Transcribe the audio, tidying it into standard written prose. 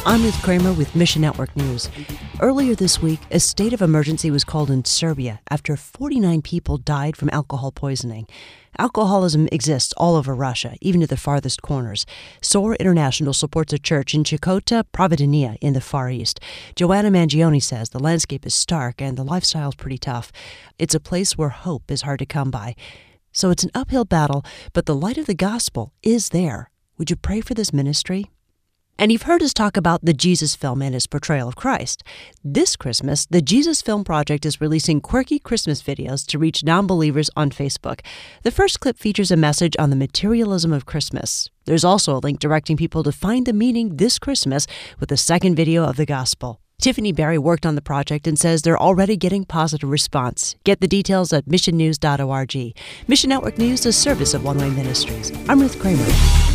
I'm Ruth Kramer with Mission Network News. Earlier this week, a state of emergency was called in Serbia after 49 people died from alcohol poisoning. Alcoholism exists all over Russia, even to the farthest corners. SOAR International supports a church in Chikota, Providenia in the Far East. Joanna Mangione says the landscape is stark and the lifestyle is pretty tough. It's a place where hope is hard to come by. So it's an uphill battle, but the light of the gospel is there. Would you pray for this ministry? And you've heard us talk about the Jesus Film and its portrayal of Christ. This Christmas, the Jesus Film Project is releasing quirky Christmas videos to reach non-believers on Facebook. The first clip features a message on the materialism of Christmas. There's also a link directing people to find the meaning this Christmas with the second video of the gospel. Tiffany Barry worked on the project and says they're already getting positive response. Get the details at missionnews.org. Mission Network News is a service of One Way Ministries. I'm Ruth Kramer.